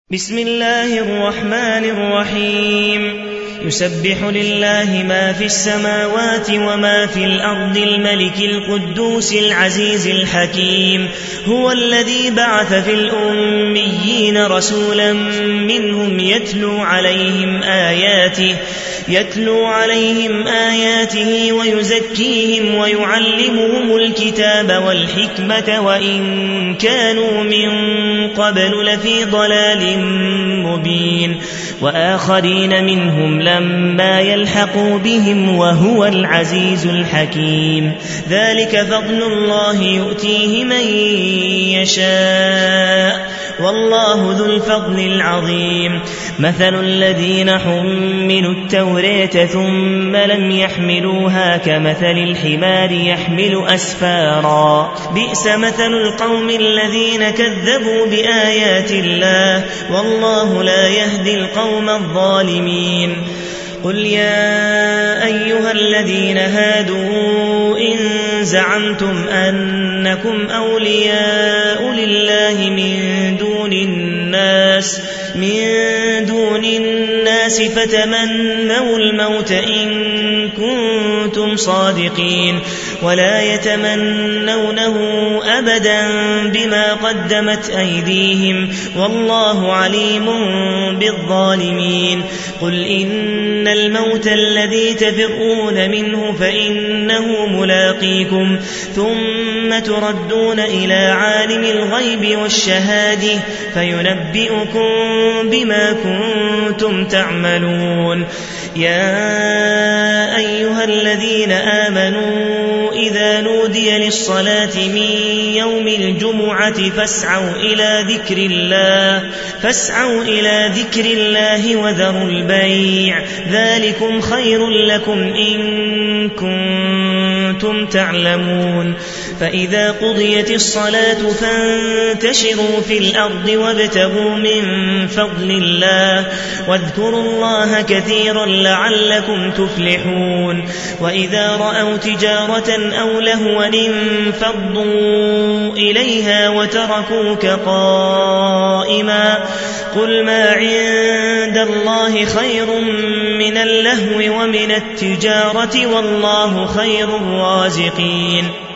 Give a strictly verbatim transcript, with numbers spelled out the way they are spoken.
بسم الله الرحمن الرحيم يسبح لله ما في السماوات وما في الأرض الملك القدوس العزيز الحكيم هو الذي بعث في الأميين رسولا منهم يتلو عليهم آياته يتلو عليهم آياته ويزكيهم ويعلمهم الكتاب والحكمة وإن كانوا من قبل لفي ضلال مبين وآخرين منهم لما يلحقوا بهم وهو العزيز الحكيم ذلك فضل الله يؤتيه من يشاء والله ذو الفضل العظيم مثل الذين حملوا التوراة ثم لم يحملوها كمثل الحمار يحمل أسفارا بئس مثل القوم الذين كذبوا بآيات الله والله لا يهدي القوم الظالمين قل يا أيها الذين هادوا إن زعمتم أنكم أولياء لله من دون الناس من دون الناس فتمنوا الموت إن كنتم صادقين ولا يتمنونه أبدا بما قدمت أيديهم والله عليم بالظالمين قل إن الموت الذي تفرون منه فإنه ملاقيكم ثم تردون إلى عالم الغيب والشهادة فينبئكم بما كنتم تعملون يا أيها الذين آمنوا إذا نودي للصلاة من يوم الجمعة فاسعوا إلى ذكر الله فاسعوا إلى ذكر الله وذروا البيع ذلكم خير لكم إن كنتم تعلمون فإذا قضيت الصلاة فانتشروا في الأرض وابتغوا من فضل الله واذكروا الله كثيرا لعلكم تفلحون وإذا رأوا تجارة أو لهوا انفضوا إليها وتركوك قائما قل ما عند الله خير من اللهو ومن التجارة والله خير الرازقين